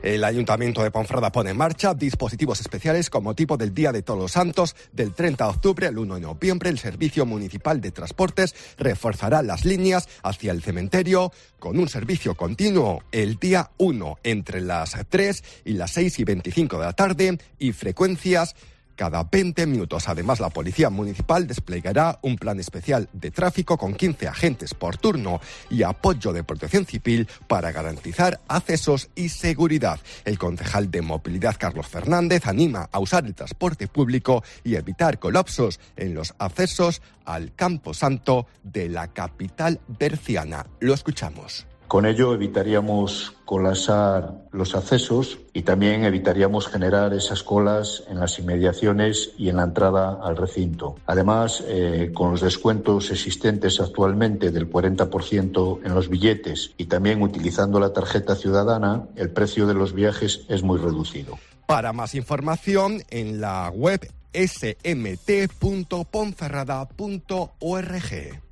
El Ayuntamiento de Ponferrada pone en marcha dispositivos especiales con motivo del Día de Todos los Santos. Del 30 de octubre al 1 de noviembre, el Servicio Municipal de Transportes reforzará las líneas hacia el cementerio con un servicio continuo el día 1 entre las 3 y las 6:25 de la tarde y frecuencias cada 20 minutos. Además, la Policía Municipal desplegará un plan especial de tráfico con 15 agentes por turno y apoyo de Protección Civil para garantizar accesos y seguridad. El concejal de Movilidad, Carlos Fernández, anima a usar el transporte público y evitar colapsos en los accesos al Camposanto de la capital berciana. Lo escuchamos. Con ello evitaríamos colapsar los accesos y también evitaríamos generar esas colas en las inmediaciones y en la entrada al recinto. Además, con los descuentos existentes actualmente del 40% en los billetes y también utilizando la tarjeta ciudadana, el precio de los viajes es muy reducido. Para más información, en la web smt.ponferrada.org.